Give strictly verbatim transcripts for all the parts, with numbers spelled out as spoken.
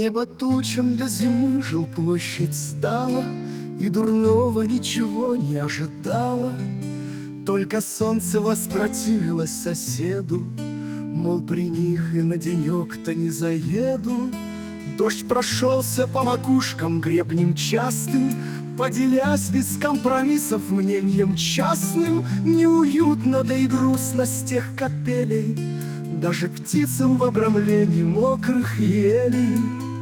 Небо тучам до зимы жил, площадь стала, и дурного ничего не ожидала. Только солнце воспротивилось соседу, мол, при них и на денек-то не заеду. Дождь прошелся по макушкам гребнем частым, поделясь без компромиссов мнением частным. Неуютно, да и грустно с тех капелей, даже птицам в обрамлении мокрых елей.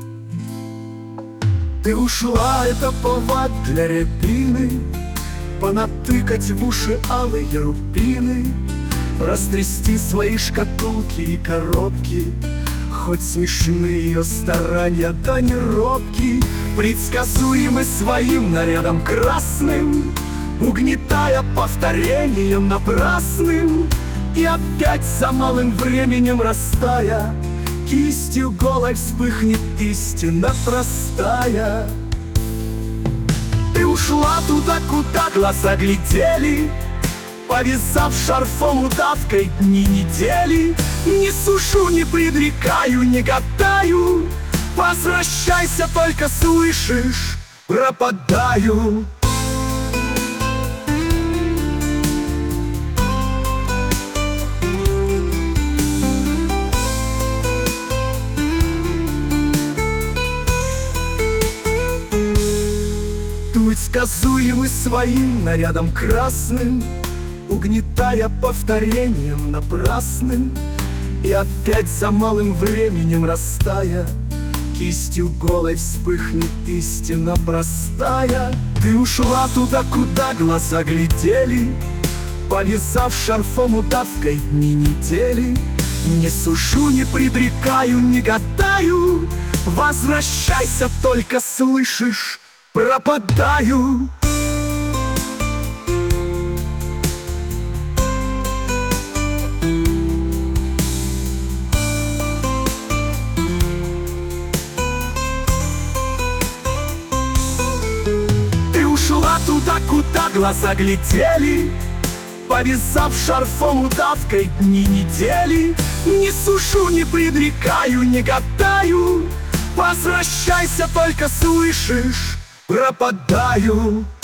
Ты ушла, это повод для рябины, понатыкать в уши алые рубины, растрясти свои шкатулки и коробки. Хоть смешные ее старания, да не робки, предсказуемы своим нарядом красным, угнетая повторением напрасным. И опять за малым временем растая, кистью голой вспыхнет истина простая. Ты ушла туда, куда глаза глядели, повязав шарфом удавкой дни недели. Не сушу, не предрекаю, не гадаю, возвращайся, только слышишь, пропадаю. Предсказуемый своим нарядом красным, угнетая повторением напрасным. И опять за малым временем растая, кистью голой вспыхнет истина простая. Ты ушла туда, куда глаза глядели, повязав шарфом удавкой дни недели. Не сушу, не предрекаю, не гадаю, возвращайся, только слышишь, пропадаю. Ты ушла туда, куда глаза глядели, повязав шарфом удавкой дни недели. Не сушу, не предрекаю, не гадаю, возвращайся, только слышишь, пропадаю.